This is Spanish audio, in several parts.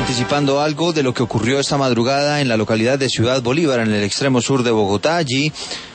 anticipando algo de lo que ocurrió esta madrugada en la localidad de Ciudad Bolívar, en el extremo sur de Bogotá. Allí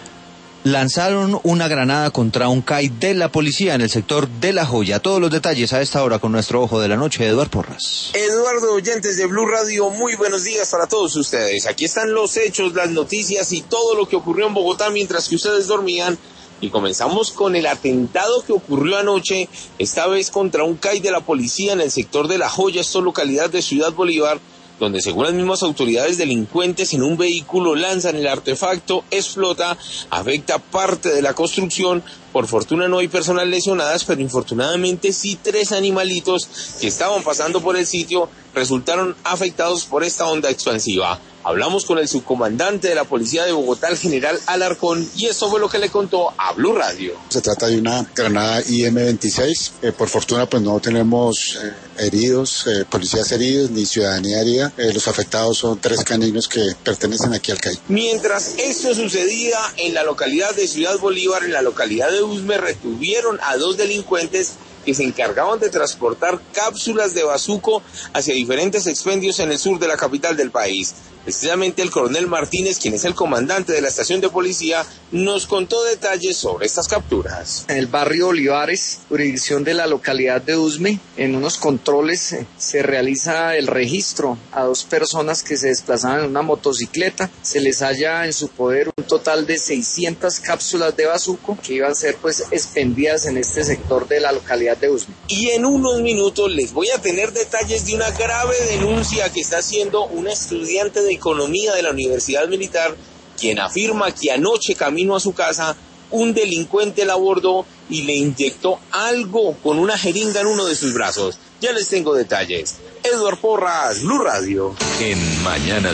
lanzaron una granada contra un CAI de la policía en el sector de La Joya. Todos los detalles a esta hora con nuestro ojo de la noche, Eduardo Porras. Eduardo, oyentes de Blue Radio, muy buenos días para todos ustedes. Aquí están los hechos, las noticias y todo lo que ocurrió en Bogotá mientras que ustedes dormían. Y comenzamos con el atentado que ocurrió anoche, esta vez contra un CAI de la policía en el sector de La Joya, esto localidad de Ciudad Bolívar, donde según las mismas autoridades, delincuentes en un vehículo lanzan el artefacto, explota, afecta parte de la construcción. Por fortuna no hay personas lesionadas, pero infortunadamente sí 3 animalitos que estaban pasando por el sitio resultaron afectados por esta onda expansiva. Hablamos con el subcomandante de la policía de Bogotá, el general Alarcón, y eso fue lo que le contó a Blue Radio. Se trata de una granada IM-26. Por fortuna pues no tenemos heridos, policías heridos, ni ciudadanía herida. Los afectados son 3 caninos que pertenecen aquí al CAI. Mientras esto sucedía en la localidad de Ciudad Bolívar, en la localidad de Usme, retuvieron a 2 delincuentes que se encargaban de transportar cápsulas de bazuco hacia diferentes expendios en el sur de la capital del país. Precisamente el coronel Martínez, quien es el comandante de la estación de policía, nos contó detalles sobre estas capturas. En el barrio Olivares, jurisdicción de la localidad de Usme, en unos controles se realiza el registro a 2 personas que se desplazaban en una motocicleta. Se les halla en su poder un total de 600 cápsulas de bazuco que iban a ser expendidas en este sector de la localidad de Usme. Y en unos minutos les voy a tener detalles de una grave denuncia que está haciendo una estudiante de Economía de la Universidad Militar, quien afirma que anoche camino a su casa un delincuente la abordó y le inyectó algo con una jeringa en uno de sus brazos. Ya les tengo detalles. Eduardo Porras, Blue Radio. En Mañanas